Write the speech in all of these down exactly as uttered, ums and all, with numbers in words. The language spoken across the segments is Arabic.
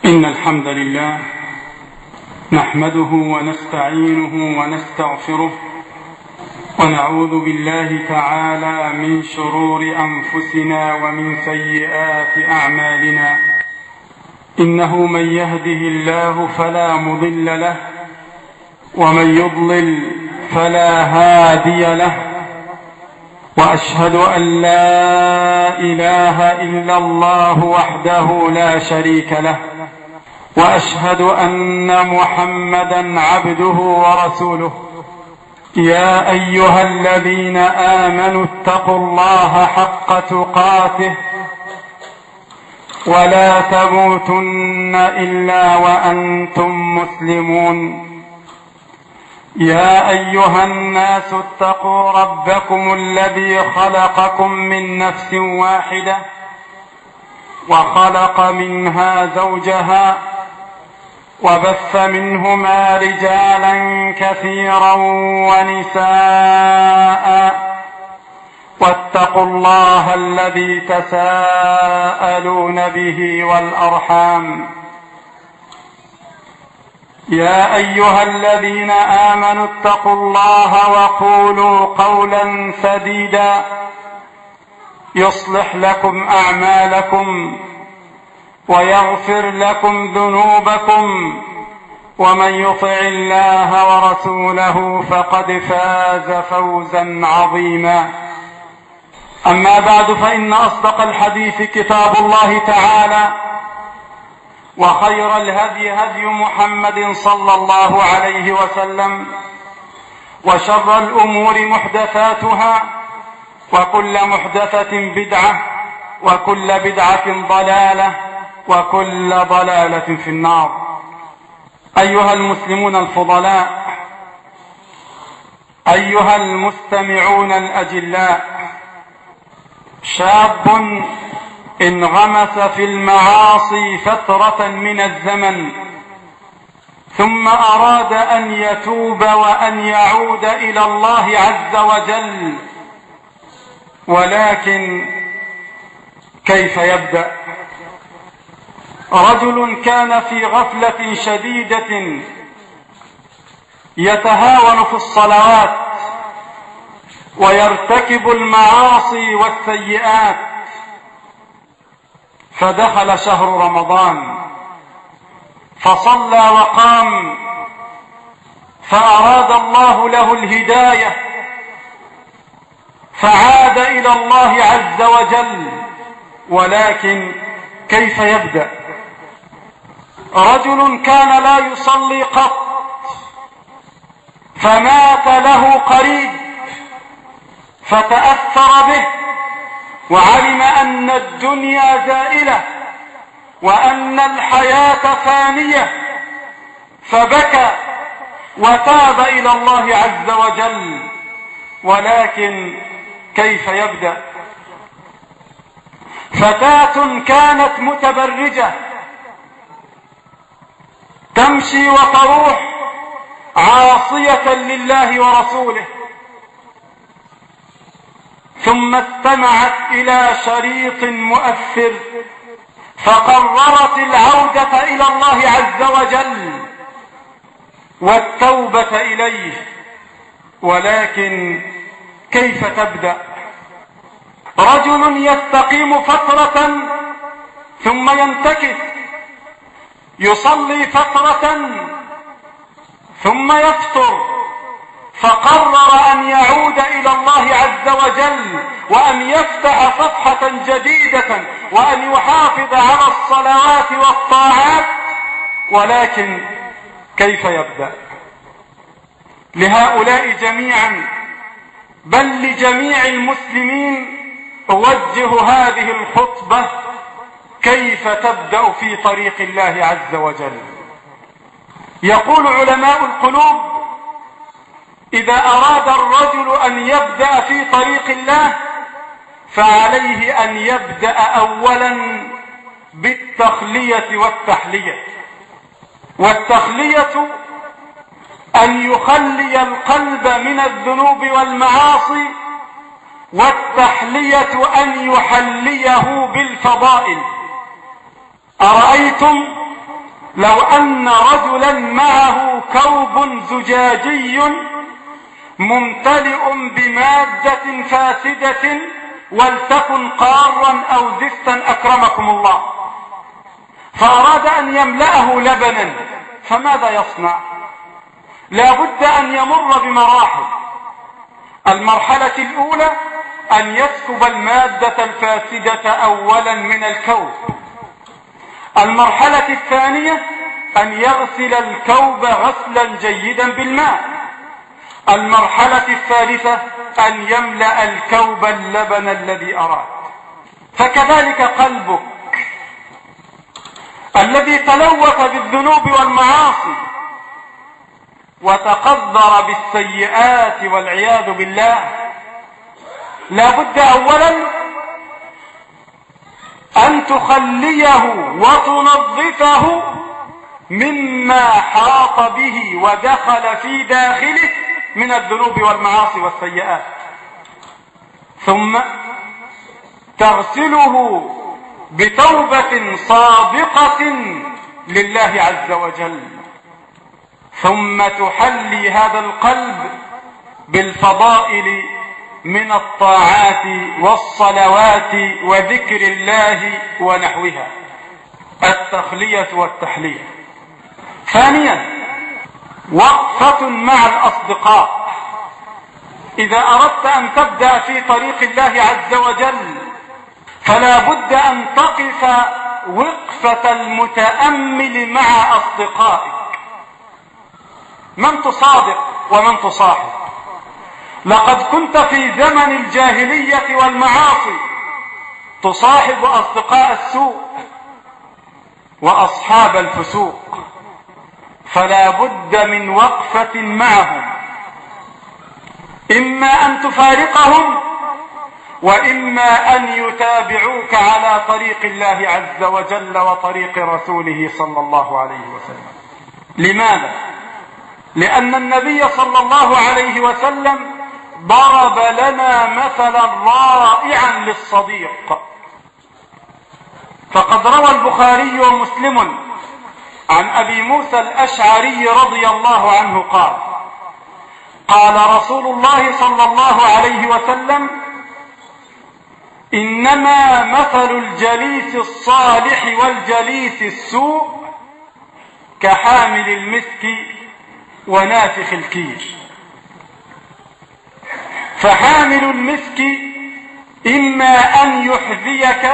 إن الحمد لله نحمده ونستعينه ونستغفره ونعوذ بالله تعالى من شرور أنفسنا ومن سيئات أعمالنا. إنه من يهده الله فلا مضل له ومن يضلل فلا هادي له، وأشهد أن لا إله إلا الله وحده لا شريك له، وأشهد أن محمدا عبده ورسوله. يا أيها الذين آمنوا اتقوا الله حق تقاته ولا تموتن إلا وأنتم مسلمون. يا أيها الناس اتقوا ربكم الذي خلقكم من نفس واحدة وخلق منها زوجها وبث منهما رجالا كثيرا ونساء، واتقوا الله الذي تساءلون به والأرحام. يا أيها الذين آمنوا اتقوا الله وقولوا قولا سديدا يصلح لكم أعمالكم ويغفر لكم ذنوبكم، ومن يطع الله ورسوله فقد فاز فوزا عظيما. أما بعد، فإن أصدق الحديث كتاب الله تعالى، وخير الهدي هدي محمد صلى الله عليه وسلم، وشر الأمور محدثاتها، وكل محدثة بدعة، وكل بدعة ضلالة، وكل ضلالة في النار. أيها المسلمون الفضلاء، أيها المستمعون الأجلاء، شاب انغمس في المعاصي فترة من الزمن، ثم أراد أن يتوب وأن يعود إلى الله عز وجل، ولكن كيف يبدأ؟ رجل كان في غفلة شديدة يتهاون في الصلوات ويرتكب المعاصي والسيئات، فدخل شهر رمضان فصلى وقام، فأراد الله له الهداية فعاد إلى الله عز وجل، ولكن كيف يبدأ؟ رجل كان لا يصلي قط فمات له قريب فتأثر به، وعلم أن الدنيا زائلة وأن الحياة فانية، فبكى وتاب إلى الله عز وجل، ولكن كيف يبدأ؟ فتاة كانت متبرجة تمشي وتروح عاصية لله ورسوله، ثم استمعت إلى شريط مؤثر فقررت العودة إلى الله عز وجل والتوبة إليه، ولكن كيف تبدأ؟ رجل يستقيم فترة ثم ينتكس، يصلي فترة ثم يفتر، فقرر أن يعود إلى الله عز وجل وأن يفتح صفحة جديدة وأن يحافظ على الصلوات والطاعات، ولكن كيف يبدأ؟ لهؤلاء جميعا، بل لجميع المسلمين، أوجه هذه الخطبة: كيف تبدأ في طريق الله عز وجل؟ يقول علماء القلوب: إذا أراد الرجل أن يبدأ في طريق الله فعليه أن يبدأ أولا بالتخلية والتحلية. والتخلية أن يخلي القلب من الذنوب والمعاصي، والتحلية أن يحليه بالفضائل. أرأيتم لو أن رجلا معه كوب زجاجي ممتلئ بمادة فاسدة ولتكن قارا أو زفتا أكرمكم الله، فأراد أن يملأه لبنا، فماذا يصنع؟ لا بد أن يمر بمراحل. المرحلة الأولى أن يسكب المادة الفاسدة أولا من الكوب. المرحلة الثانية أن يغسل الكوب غسلا جيدا بالماء. المرحلة الثالثة أن يملأ الكوب اللبن الذي أراد. فكذلك قلبك الذي تلوث بالذنوب والمعاصي وتقدر بالسيئات والعياذ بالله، لا بد أولا أن تخليه وتنظفه مما حاط به ودخل في داخله من الذنوب والمعاصي والسيئات، ثم تغسله بتوبة صادقة لله عز وجل، ثم تحلي هذا القلب بالفضائل من الطاعات والصلوات وذكر الله ونحوها، التخلية والتحلية. ثانيا وقفة مع الأصدقاء. إذا أردت أن تبدأ في طريق الله عز وجل فلا بد أن تقف وقفة المتأمل مع أصدقائك، من تصادق ومن تصاحب. لقد كنت في زمن الجاهلية والمعاصي تصاحب أصدقاء السوء وأصحاب الفسوق، فلا بد من وقفة معهم، إما أن تفارقهم وإما أن يتابعوك على طريق الله عز وجل وطريق رسوله صلى الله عليه وسلم. لماذا؟ لأن النبي صلى الله عليه وسلم ضرب لنا مثلا رائعا للصديق، فقد روى البخاري ومسلم عن أبي موسى الأشعري رضي الله عنه قال: قال رسول الله صلى الله عليه وسلم: إنما مثل الجليس الصالح والجليس السوء كحامل المسك ونافخ الكير. فحامل المسك إما أن يحذيك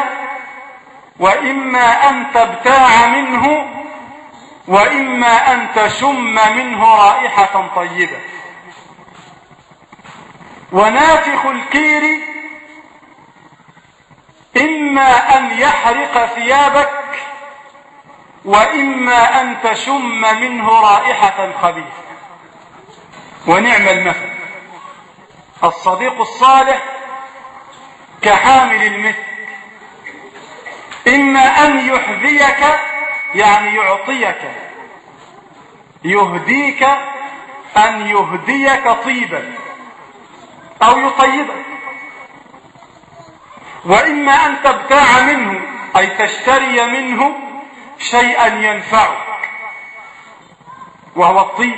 وإما أن تبتاع منه وإما أن تشم منه رائحة طيبة. ونافخ الكير إما أن يحرق ثيابك وإما أن تشم منه رائحة خبيثة. ونعم المثل، الصديق الصالح كحامل المسك، إما أن يحذيك يعني يعطيك، يهديك أن يهديك طيبا أو يطيبك، وإما أن تبتاع منه أي تشتري منه شيئا ينفعك وهو الطيب.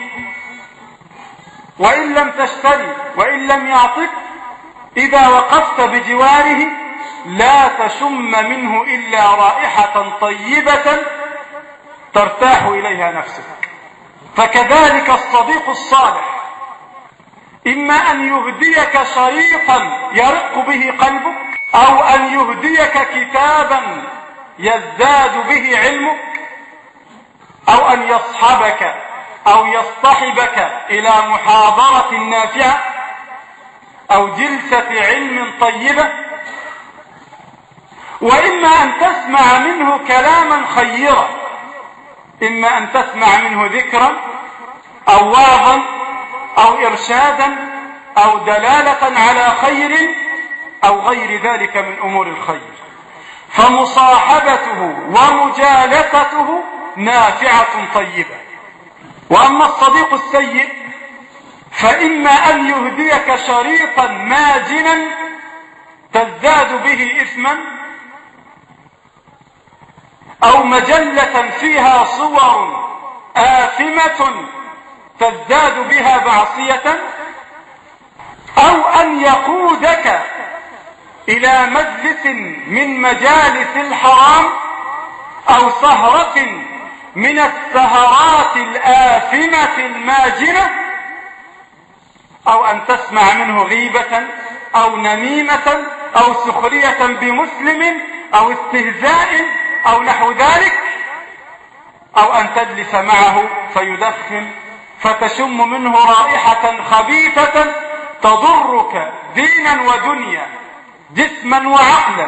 وإن لم تشتري وإن لم يعطك، إذا وقفت بجواره لا تشم منه إلا رائحة طيبة ترتاح إليها نفسك. فكذلك الصديق الصالح إما أن يهديك شريطا يرق به قلبك، أو أن يهديك كتابا يزداد به علمك، أو أن يصحبك أو يصطحبك إلى محاضرة نافعة أو جلسة علم طيبة، وإما أن تسمع منه كلاما خيرا، إما أن تسمع منه ذكرا أو وعظا أو إرشادا أو دلالة على خير أو غير ذلك من أمور الخير. فمصاحبته ومجالسته نافعة طيبة. وأما الصديق السيء فإما أن يهديك شريطا ماجنا تزداد به إثما، أو مجلة فيها صور آثمة تزداد بها معصية، أو أن يقودك إلى مجلس من مجالس الحرام، أو سهرة من السهرات الآثمة الماجنة، أو أن تسمع منه غيبة أو نميمة أو سخرية بمسلم أو استهزاء أو نحو ذلك، أو أن تجلس معه فيدخن فتشم منه رائحة خبيثة تضرك دينا ودنيا، جسما وعقلا،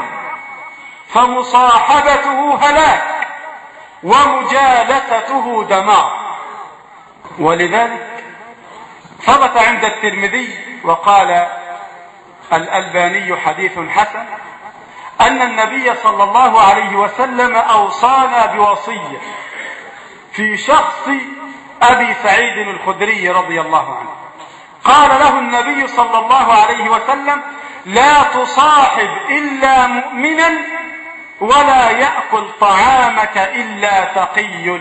فمصاحبته هلاك ومجالسته دمار. ولذلك ثبت عند الترمذي وقال الألباني حديث حسن أن النبي صلى الله عليه وسلم أوصانا بوصية في شخص أبي سعيد الخدري رضي الله عنه. قال له النبي صلى الله عليه وسلم: لا تصاحب إلا مؤمنا ولا يأكل طعامك إلا تقي.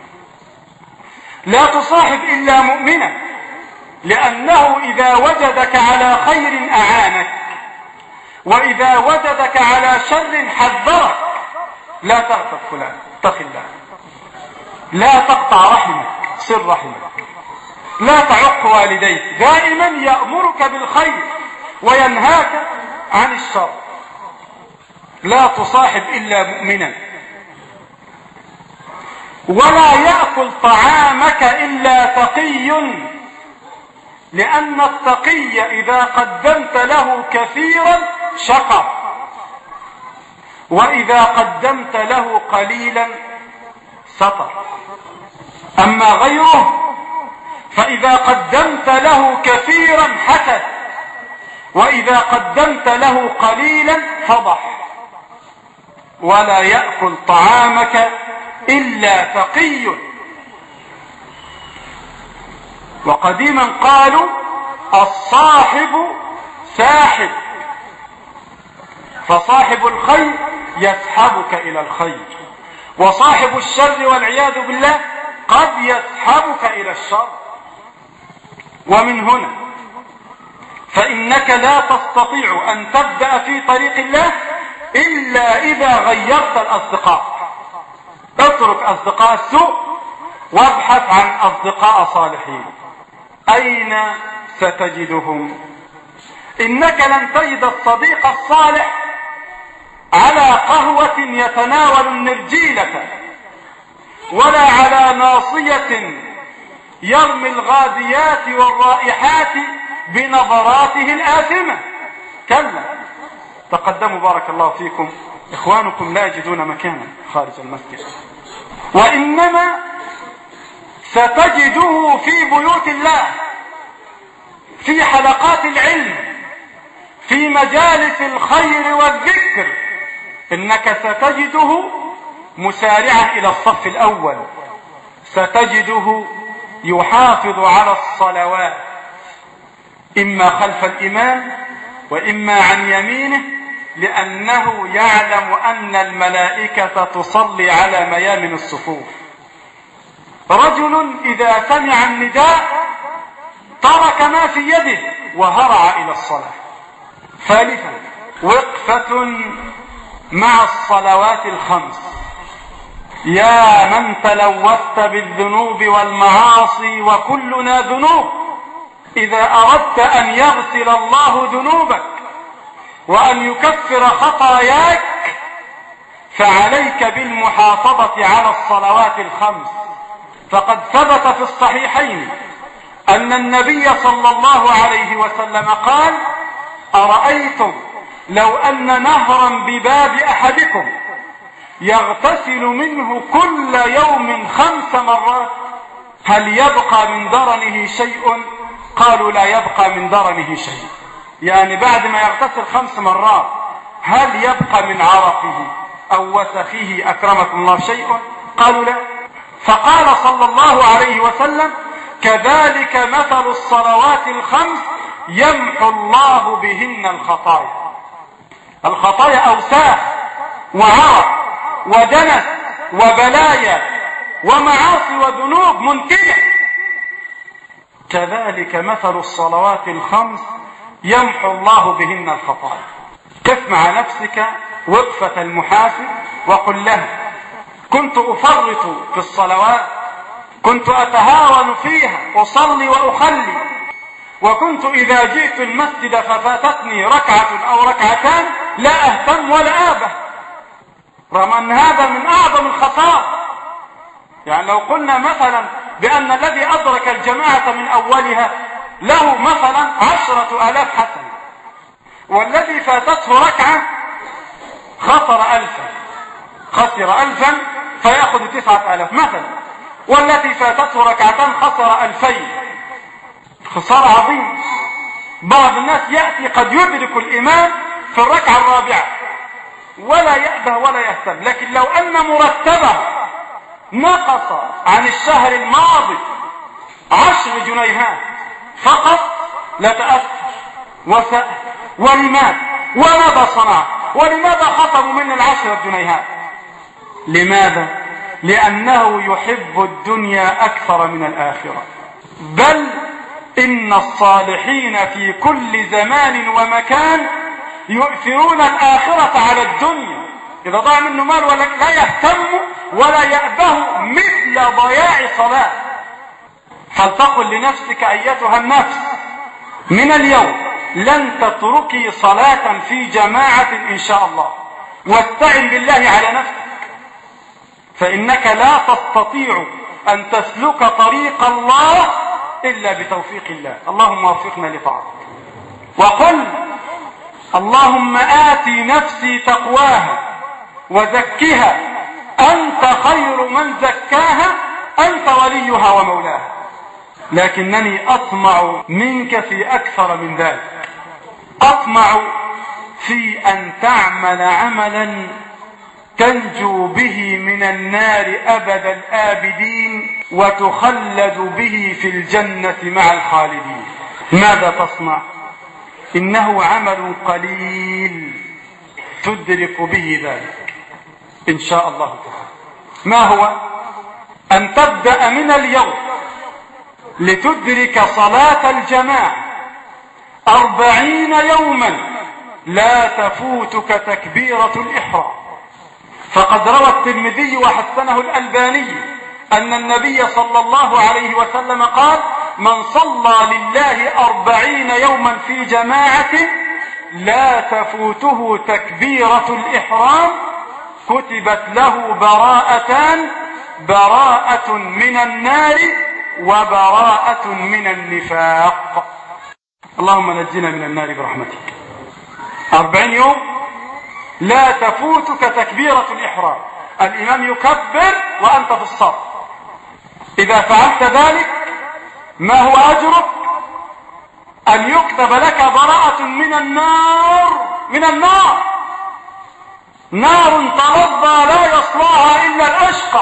لا تصاحب إلا مؤمنا، لأنه إذا وجدك على خير أعانك، وإذا وجدك على شر حذرك. لا تغتب فلان، اتق الله. لا تقطع رحمك، صل رحمك. لا تعق والديك، دائما يأمرك بالخير وينهاك عن الشر. لا تصاحب إلا مؤمنا، ولا يأكل طعامك إلا تقي، لأن التقي إذا قدمت له كثيرا شكر، وإذا قدمت له قليلا سطر. أما غيره فإذا قدمت له كثيرا حسد، وإذا قدمت له قليلا فضح. ولا يأكل طعامك إلا تقي. وقديما قالوا: الصاحب ساحب، فصاحب الخير يسحبك إلى الخير، وصاحب الشر والعياذ بالله قد يسحبك إلى الشر. ومن هنا فإنك لا تستطيع أن تبدأ في طريق الله إلا إذا غيرت الأصدقاء. اترك أصدقاء السوء وابحث عن أصدقاء صالحين. أين ستجدهم؟ إنك لن تجد الصديق الصالح على قهوة يتناول النرجيلة، ولا على ناصية يرمي الغازيات والرائحات بنظراته الآثمة. كلا، تقدموا بارك الله فيكم، إخوانكم لا يجدون مكانا خارج المسجد. وإنما ستجده في بيوت الله، في حلقات العلم، في مجالس الخير والذكر. إنك ستجده مسارعا إلى الصف الأول، ستجده يحافظ على الصلوات، إما خلف الإمام وإما عن يمينه، لأنه يعلم أن الملائكة تصلي على ميامن الصفوف. رجل إذا سمع النداء ترك ما في يده وهرع إلى الصلاة. ثالثا، وقفة مع الصلوات الخمس. يا من تلوثت بالذنوب والمعاصي، وكلنا ذنوب، إذا أردت أن يغسل الله ذنوبك وأن يكفر خطاياك فعليك بالمحافظة على الصلوات الخمس. فقد ثبت في الصحيحين أن النبي صلى الله عليه وسلم قال: أرأيتم لو أن نهرا بباب أحدكم يغتسل منه كل يوم خمس مرات هل يبقى من درنه شيء؟ قالوا: لا يبقى من درنه شيء. يعني بعد ما يغتسل خمس مرات هل يبقى من عرقه أو وسخه أكرمكم الله شيء؟ قالوا: لا. فقال صلى الله عليه وسلم: كذلك مثل الصلوات الخمس يمحو الله بهن الخطايا. الخطايا أوساخ وعرق ودنس وبلايا ومعاصي وذنوب منتنة. كذلك مثل الصلوات الخمس يمحو الله بهن الخطايا. قف مع نفسك وقفة المحاسب وقل له: كنت أفرط في الصلوات، كنت أتهاون فيها، أصلي وأخلي، وكنت إذا جئت المسجد ففاتتني ركعة أو ركعتان لا أهتم ولا آبه، رغم أن هذا من أعظم الخسائر. يعني لو قلنا مثلا بأن الذي أدرك الجماعة من أولها له مثلا عشرة آلاف حسنة، والذي فاتته ركعة خسر ألفا، خسر ألفا فيأخذ تسعة آلاف مثلا، والتي فاتته ركعتان خسر ألفين، خسارة عظيمة. بعض الناس يأتي قد يدرك الإمام في الركعة الرابعة ولا يأبه ولا يهتم، لكن لو أن مرتبه نقص عن الشهر الماضي عشر جنيهات فقط لتأثر وسأل: ولماذا؟ وماذا صنع؟ ولماذا خصموا من العشر جنيهات؟ لماذا؟ لأنه يحب الدنيا أكثر من الآخرة. بل إن الصالحين في كل زمان ومكان يؤثرون الآخرة على الدنيا. إذا ضاع منه مال ولا لا يهتم ولا يأبه مثل ضياع صلاة. فلتقل لنفسك أيتها النفس: من اليوم لن تتركي صلاة في جماعة إن شاء الله، واستعن بالله على نفسك، فإنك لا تستطيع أن تسلك طريق الله إلا بتوفيق الله. اللهم وفقنا لطاعتك. وقل: اللهم آت نفسي تقواها وزكها أنت خير من زكاها أنت وليها ومولاها. لكنني أطمع منك في أكثر من ذلك، أطمع في أن تعمل عملا تنجو به من النار أبد الآبدين وتخلد به في الجنة مع الخالدين. ماذا تصنع؟ إنه عمل قليل تدرك به ذلك إن شاء الله تعالى. ما هو؟ أن تبدأ من اليوم لتدرك صلاة الجماعة أربعين يوما لا تفوتك تكبيرة الإحرام. فقد روى الترمذي وحسنه الألباني أن النبي صلى الله عليه وسلم قال: من صلى لله أربعين يوما في جماعة لا تفوته تكبيرة الإحرام كتبت له براءتان: براءة من النار وبراءة من النفاق. اللهم نجنا من النار برحمتك. أربعين يوم لا تفوتك تكبيرة الإحرام، الإمام يكبر وأنت في الصف. إذا فعلت ذلك ما هو أجرك؟ أن يكتب لك براءة من النار، من النار، نار تلظى لا يصلاها إلا الأشقى،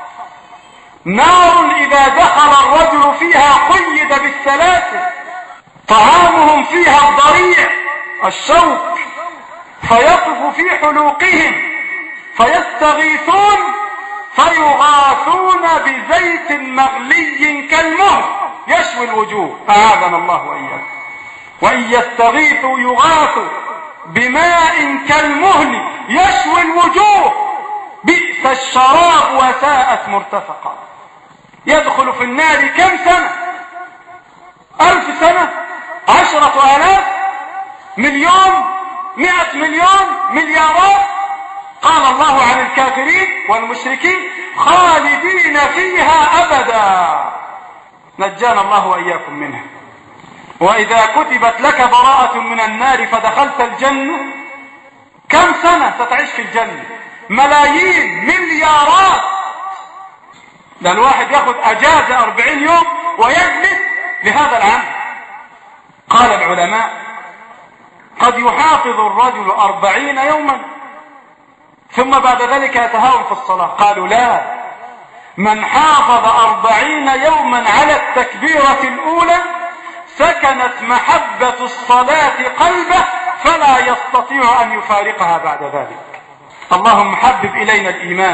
نار إذا دخل الرجل فيها قيد بالسلاسل، طعامهم فيها الضريع الشوك، فيقف في حلوقهم فيستغيثون فيغاثون بزيت مغلي كالمهل يشوي الوجوه، أعاذنا الله وإياكم. وإن يستغيثوا يغاثوا بماء كالمهل يشوي الوجوه، بئس الشراب وساءت مرتفقا. يدخل في النار كم سنة؟ ألف سنة؟ عشرة آلاف؟ مليون؟ مئة مليون؟ مليارات؟ قال الله عن الكافرين والمشركين: خالدين فيها أبدا. نجانا الله وإياكم منها. وإذا كتبت لك براءة من النار فدخلت الجنة، كم سنة ستعيش في الجنة؟ ملايين، مليارات. ده الواحد ياخد أجازة أربعين يوم ويجلس لهذا العمل. قال العلماء: قد يحافظ الرجل أربعين يوما ثم بعد ذلك يتهاون في الصلاة. قالوا: لا، من حافظ أربعين يوما على التكبيرة الأولى سكنت محبة الصلاة قلبه فلا يستطيع أن يفارقها بعد ذلك. اللهم حبب إلينا الإيمان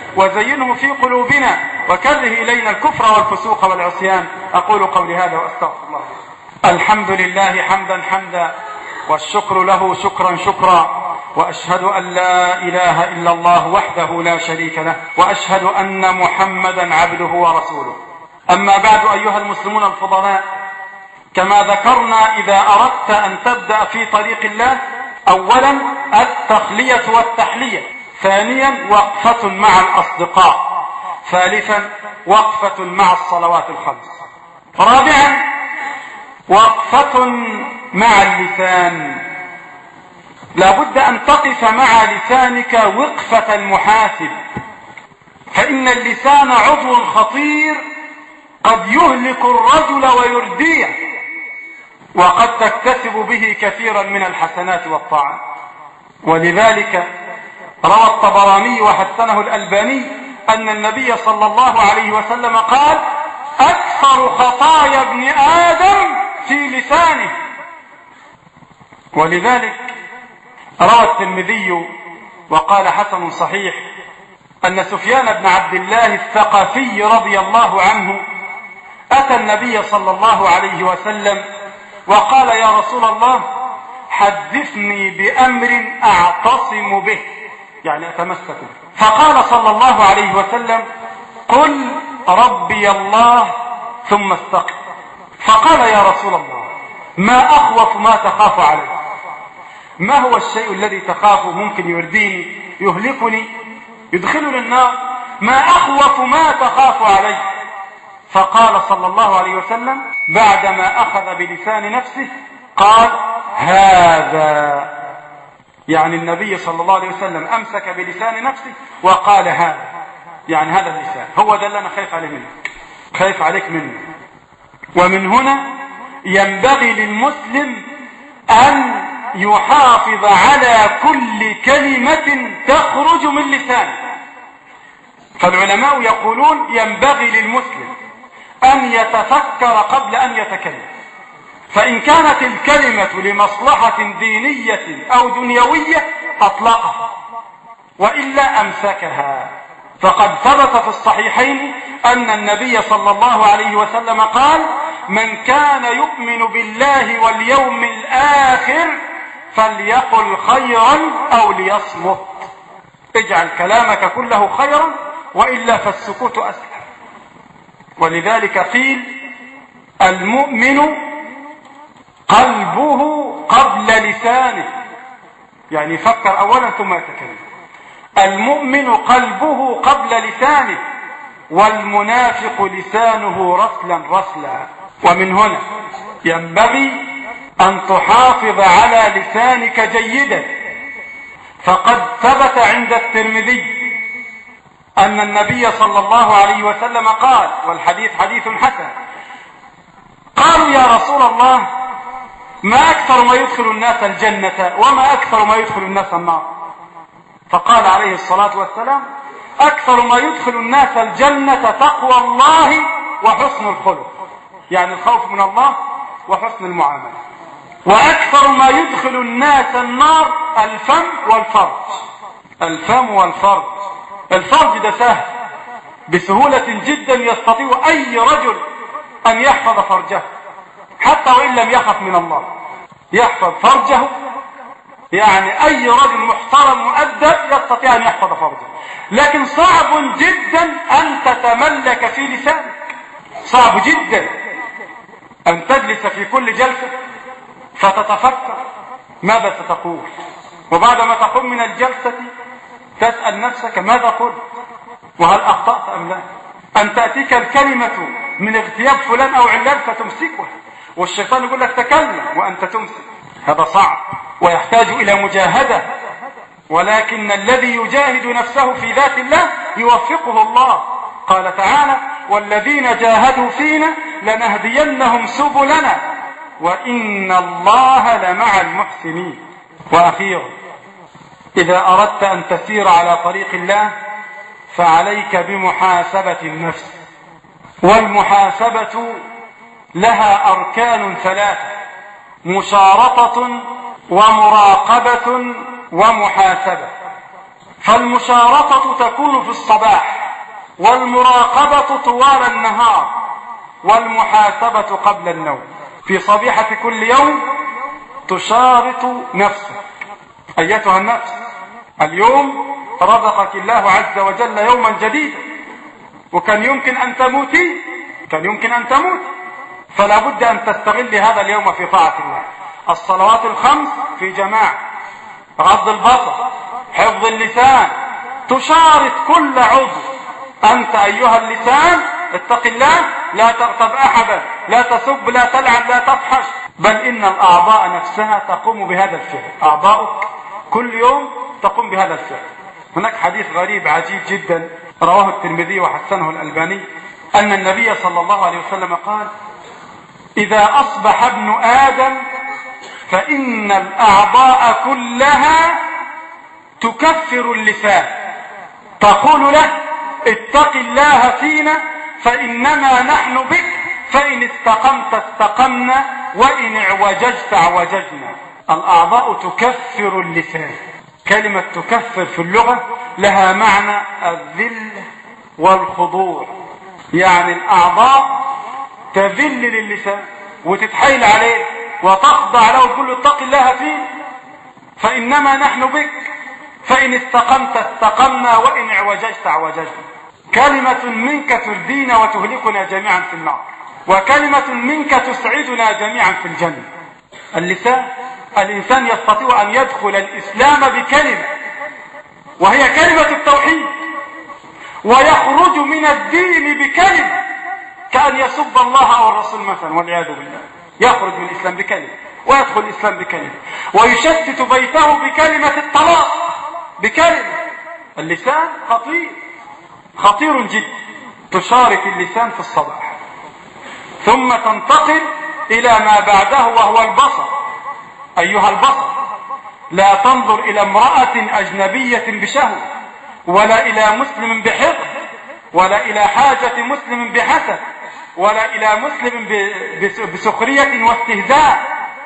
وزينه في قلوبنا وكره إلينا الكفر والفسوق والعصيان. أقول قولي هذا وأستغفر الله. الحمد لله حمدا حمدا، والشكر له شكرا شكرا، وأشهد أن لا إله إلا الله وحده لا شريك له، وأشهد أن محمدا عبده ورسوله. أما بعد أيها المسلمون الفضلاء، كما ذكرنا إذا أردت أن تبدأ في طريق الله، أولا التخلية والتحلية، ثانيا وقفة مع الأصدقاء، ثالثا وقفة مع الصلوات الخمس، رابعا وقفة مع اللسان. لا بد أن تقف مع لسانك وقفة المحاسب، فإن اللسان عضو خطير قد يهلك الرجل ويرديه، وقد تكتسب به كثيرا من الحسنات والطاعات. ولذلك روى الطبراني وحسنه الألباني أن النبي صلى الله عليه وسلم قال: أكثر خطايا ابن آدم في لسانه. ولذلك روى الترمذي وقال حسن صحيح أن سفيان بن عبد الله الثقفي رضي الله عنه أتى النبي صلى الله عليه وسلم وقال: يا رسول الله، حدثني بأمر أعتصم به، يعني أتمسك به. فقال صلى الله عليه وسلم: قل ربي الله ثم استقم. فقال: يا رسول الله، ما أخوف ما تخاف عليه؟ ما هو الشيء الذي تخافه ممكن يرديني يهلكني يدخلني النار؟ ما أخوف ما تخاف عليه؟ فقال صلى الله عليه وسلم بعدما أخذ بلسان نفسه قال: هذا، يعني النبي صلى الله عليه وسلم أمسك بلسان نفسه وقال هذا، يعني هذا اللسان هو ده اللي أنا خايف عليه منك، خايف عليك منه. ومن هنا ينبغي للمسلم أن يحافظ على كل كلمة تخرج من لسانه. فالعلماء يقولون ينبغي للمسلم أن يتفكر قبل أن يتكلم، فإن كانت الكلمة لمصلحة دينية أو دنيوية أطلقها، وإلا أمسكها. فقد ثبت في الصحيحين أن النبي صلى الله عليه وسلم قال: من كان يؤمن بالله واليوم الآخر فليقل خيرا أو ليصمت. اجعل كلامك كله خيرا، وإلا فالسكوت أسهل. ولذلك قيل: المؤمن قلبه قبل لسانه، يعني يفكر أولا ثم يتكلم. المؤمن قلبه قبل لسانه، والمنافق لسانه رسلا رسلا. ومن هنا ينبغي أن تحافظ على لسانك جيدا، فقد ثبت عند الترمذي أن النبي صلى الله عليه وسلم قال، والحديث حديث حسن: قالوا يا رسول الله، ما أكثر ما يدخل الناس الجنة وما أكثر ما يدخل الناس النار؟ فقال عليه الصلاة والسلام: أكثر ما يدخل الناس الجنة تقوى الله وحسن الخلق، يعني الخوف من الله وحسن المعاملة. وأكثر ما يدخل الناس النار الفم والفرج. الفم والفرج، الفرج ده سهل، بسهولة جدا يستطيع أي رجل أن يحفظ فرجه، حتى وإن لم يخف من الله يحفظ فرجه. يعني أي رجل محترم مؤدب يستطيع أن يحفظ فرجه، لكن صعب جدا أن تتملك في لسانك. صعب جدا أن تجلس في كل جلسة فتتفكر ماذا ستقول، وبعدما تقوم من الجلسة تسأل نفسك ماذا قلت وهل أخطأت أم لا. أن تأتيك الكلمة من اغتياب فلان أو علان فتمسكها، والشيطان يقول لك تكلم وأنت تمسك. هذا صعب ويحتاج إلى مجاهدة، ولكن الذي يجاهد نفسه في ذات الله يوفقه الله. قال تعالى: والذين جاهدوا فينا لنهدينهم سبلنا وإن الله لمع المحسنين. وأخيرا، إذا أردت أن تسير على طريق الله فعليك بمحاسبة النفس، والمحاسبة لها أركان ثلاثة: مشارطة ومراقبة ومحاسبة. فالمشارطة تكون في الصباح، والمراقبة طوال النهار، والمحاسبة قبل النوم. في صبيحة كل يوم تشارط نفسك: أيتها النفس، اليوم رزقك الله عز وجل يوما جديدا، وكان يمكن أن تموتي، كان يمكن أن تموت، فلا بد أن تستغل هذا اليوم في طاعة الله. الصلوات الخمس في جماعة، غض البصر، حفظ اللسان، تشارط كل عضو: أنت أيها اللسان اتق الله، لا تغتب أحدا، لا تسب، لا تلعن، لا تفحش. بل إن الأعضاء نفسها تقوم بهذا الفعل، أعضاؤك كل يوم تقوم بهذا الفعل. هناك حديث غريب عجيب جدا رواه الترمذي وحسنه الألباني، أن النبي صلى الله عليه وسلم قال: إذا أصبح ابن آدم فإن الأعضاء كلها تكفر اللسان، تقول له: اتق الله فينا فإنما نحن بك، فإن استقمت استقمنا، وإن اعوججت اعوججنا. الأعضاء تكفر اللسان. كلمة تكفر في اللغة لها معنى الذل والخضوع، يعني الأعضاء تذل للسان وتتحايل عليه وتخضع له وتقول له: اتق الله فينا فإنما نحن بك، فإن استقمت استقمنا، وإن اعوججت اعوججنا. كلمة منك تردينا وتهلكنا جميعا في النار، وكلمة منك تسعدنا جميعا في الجنة. اللسان، الإنسان يستطيع أن يدخل الإسلام بكلمة وهي كلمة التوحيد، ويخرج من الدين بكلمة كأن يسب الله أو الرسول مثلا والعياذ بالله. يخرج من الإسلام بكلمة ويدخل الإسلام بكلمة، ويشتت بيته بكلمة الطلاق بكلمة. اللسان خطير خطير جدا. تشارك اللسان في الصباح، ثم تنتقل إلى ما بعده وهو البصر. أيها البصر، لا تنظر إلى امرأة أجنبية بشهوة، ولا إلى مسلم بحقد، ولا إلى حاجة مسلم بحسد، ولا إلى مسلم بسخرية واستهزاء.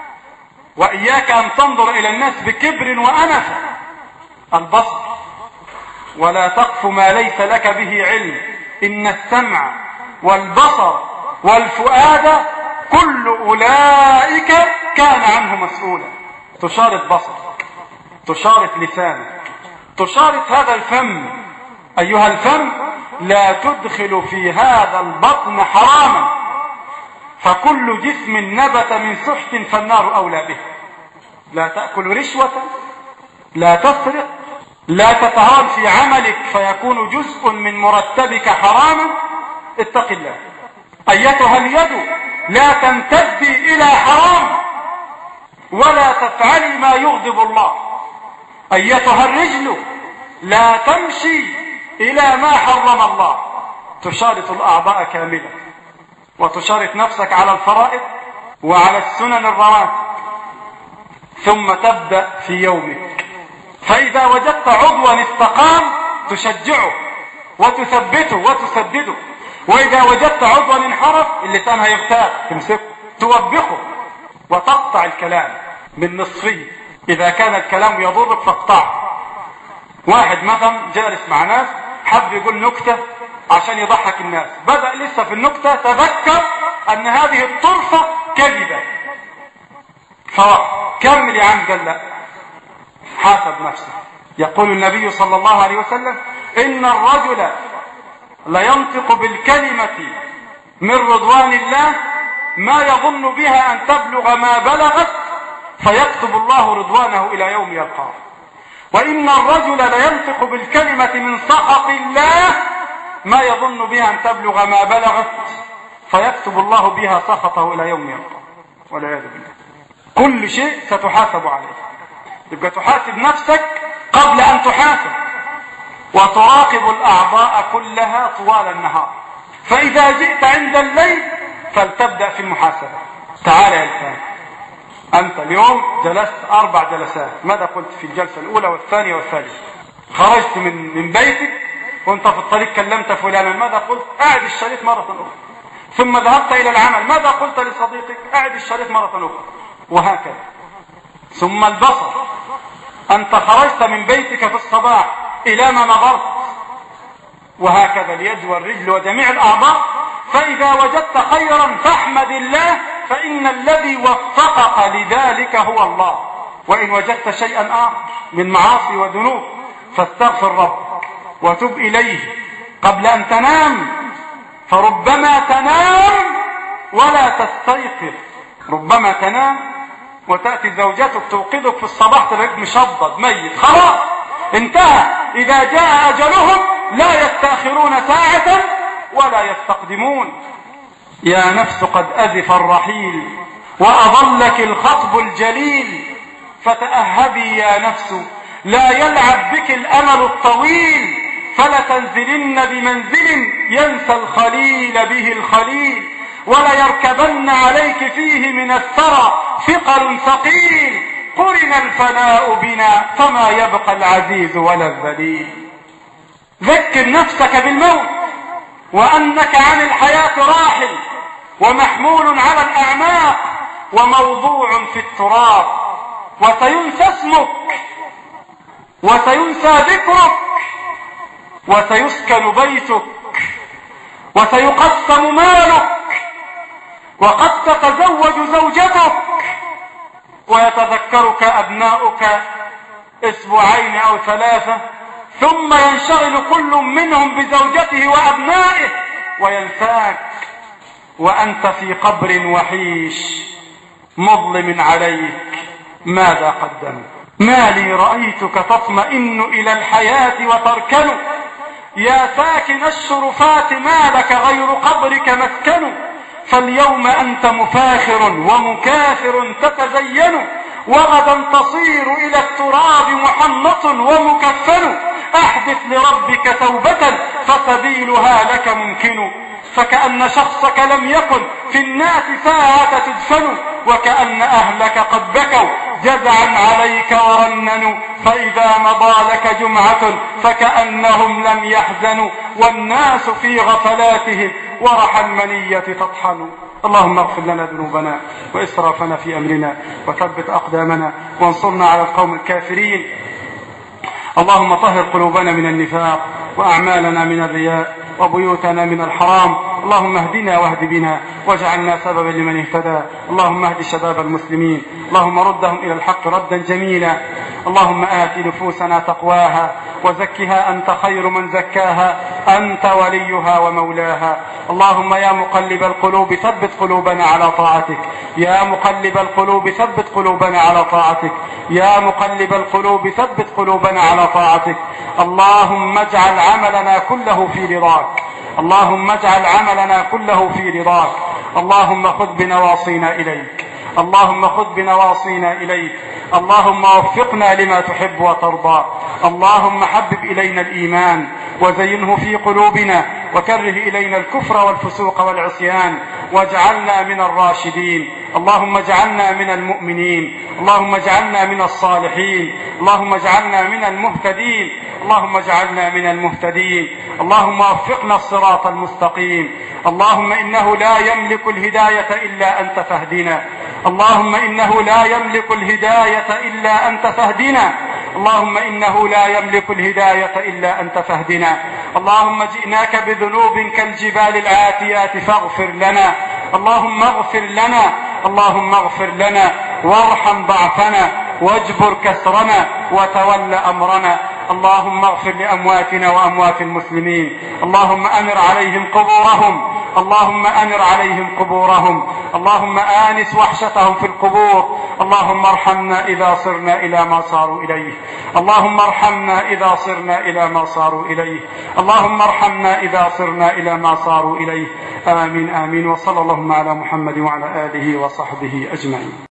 وإياك أن تنظر إلى الناس بكبر وأنفة. البصر. ولا تقف ما ليس لك به علم، إن السمع والبصر والفؤاد كل أولئك كان عنه مسؤولا. تشارط بصرك، تشارط لسانك، تشارط هذا الفم. أيها الفم، لا تدخل في هذا البطن حراما، فكل جسم نبت من سحت فالنار أولى به. لا تأكل رشوة، لا تسرق، لا تتهاون في عملك فيكون جزء من مرتبك حراما. اتق الله. أيتها اليد، لا تمتدي إلى حرام، ولا تفعلي ما يغضب الله. أيتها الرجل، لا تمشي إلى ما حرم الله. تشارط الأعضاء كاملة، وتشارط نفسك على الفرائض وعلى السنن الرواتب، ثم تبدأ في يومك. فإذا وجدت عضوا استقام تشجعه وتثبته وتسدده، وإذا وجدت عضوا انحرف، اللسان هيغتاب، تمسكه توبخه وتقطع الكلام من نصفه. إذا كان الكلام يضرك فاقطعه. واحد مثلا جالس مع ناس حب يقول نكتة عشان يضحك الناس، بدأ لسه في النكتة تذكر أن هذه الطرفة كذبة، فكمل يا عم. قال لا، حاسب نفسه. يقول النبي صلى الله عليه وسلم: إن الرجل لينطق بالكلمة من رضوان الله ما يظن بها أن تبلغ ما بلغت، فيكتب الله رضوانه إلى يوم يلقاه. وإن الرجل لينطق بالكلمة من سخط الله ما يظن بها أن تبلغ ما بلغت، فيكتب الله بها سخطه إلى يوم يلقاه، والعياذ بالله. كل شيء ستحاسب عليه. تبقى تحاسب نفسك قبل أن تحاسب، وتراقب الأعضاء كلها طوال النهار. فإذا جئت عند الليل فلتبدأ في المحاسبة. تعال يا إنسان، أنت اليوم جلست أربع جلسات، ماذا قلت في الجلسة الأولى والثانية والثالثة؟ خرجت من من بيتك وأنت في الطريق كلمت فلانا، ماذا قلت؟ أعد الشريط مرة أخرى. ثم ذهبت إلى العمل، ماذا قلت لصديقك؟ أعد الشريط مرة أخرى، وهكذا. ثم البصر، أنت خرجت من بيتك في الصباح إلى ما نظرت، وهكذا اليد والرجل وجميع الأعضاء. فإذا وجدت خيرا فاحمد الله، فإن الذي وفقك لذلك هو الله. وإن وجدت شيئا آخر من معاصي وذنوب فاستغفر ربك وتب إليه قبل أن تنام، فربما تنام ولا تستيقظ. ربما تنام وتأتي زوجتك توقظك في الصباح تلاقيك مشضد ميت، خلاص انتهى. إذا جاء أجلهم لا يستأخرون ساعة ولا يستقدمون. يا نفس قد أزف الرحيل وأظلك الخطب الجليل، فتأهبي يا نفس لا يلعب بك الأمل الطويل، فلتنزلن بمنزل ينسى الخليل به الخليل، وليركبن عليك فيه من الثرى ثقل ثقيل، قرن الفناء بنا فما يبقى العزيز ولا الذليل. ذكر نفسك بالموت وأنك عن الحياة راحل ومحمول على الأعناق وموضوع في التراب، وسينسى اسمك وسينسى ذكرك وسيسكن بيتك وسيقسم مالك، وقد تتزوج زوجتك ويتذكرك أبناؤك أسبوعين أو ثلاثة، ثم ينشغل كل منهم بزوجته وأبنائه وينساك، وأنت في قبر وحيش مظلم عليك. ماذا قدمت؟ ما لي رأيتك تطمئن إلى الحياة وتركن، يا ساكن الشرفات ما لك غير قبرك مسكن، فاليوم أنت مفاخر ومكاثر تتزين، وغدا تصير إلى التراب محنط ومكفن، أحدث لربك توبة فسبيلها لك ممكن، فكأن شخصك لم يكن في الناس ساعة تدفن، وكأن أهلك قد بكوا جزعا عليك ورننوا، فإذا مضى لك جمعة فكأنهم لم يحزنوا، والناس في غفلاتهم ورح المنية تطحن. اللهم اغفر لنا ذنوبنا وإسرافنا في أمرنا وثبت أقدامنا وانصرنا على القوم الكافرين. اللهم طهر قلوبنا من النفاق وأعمالنا من الرياء وبيوتنا من الحرام. اللهم اهدنا واهد بنا واجعلنا سببا لمن اهتدى. اللهم اهد شباب المسلمين، اللهم ردهم إلى الحق ردا جميلا. اللهم آت نفوسنا تقواها وزكها أنت خير من زكاها، أنت وليها ومولاها. اللهم يا مقلب القلوب ثبت قلوبنا على طاعتك، يا مقلب القلوب ثبت قلوبنا على طاعتك، يا مقلب القلوب ثبت قلوبنا على طاعتك. اللهم اجعل عملنا كله في رضاك، اللهم اجعل عملنا كله في رضاك. اللهم خذ بنواصينا إليك، اللهم خذ بنواصينا إليك. اللهم وفقنا لما تحب وترضى. اللهم حبب إلينا الإيمان وزينه في قلوبنا، وكره إلينا الكفر والفسوق والعصيان، واجعلنا من الراشدين. اللهم اجعلنا من المؤمنين، اللهم اجعلنا من الصالحين، اللهم اجعلنا من المهتدين، اللهم اجعلنا من المهتدين. اللهم وفقنا الصراط المستقيم. اللهم إنه لا يملك الهداية إلا أنت فاهدنا، اللهم إنه لا يملك الهداية إلا أنت فاهدنا، اللهم إنه لا يملك الهداية إلا أنت فاهدنا. اللهم جئناك بذنوب كالجبال العاتيات فاغفر لنا، اللهم اغفر لنا، اللهم اغفر لنا وارحم ضعفنا واجبر كسرنا وتول أمرنا. اللهم اغفر لأمواتنا وأموات المسلمين، اللهم أنر عليهم قبورهم، اللهم أنر عليهم قبورهم، اللهم آنس وحشتهم في القبور. اللهم ارحمنا إذا صرنا إلى ما صاروا إليه، اللهم ارحمنا إذا صرنا إلى ما صاروا إليه، اللهم ارحمنا إذا صرنا إلى ما صاروا إليه. آمين آمين. وصلى اللهم على محمد وعلى آله وصحبه أجمعين.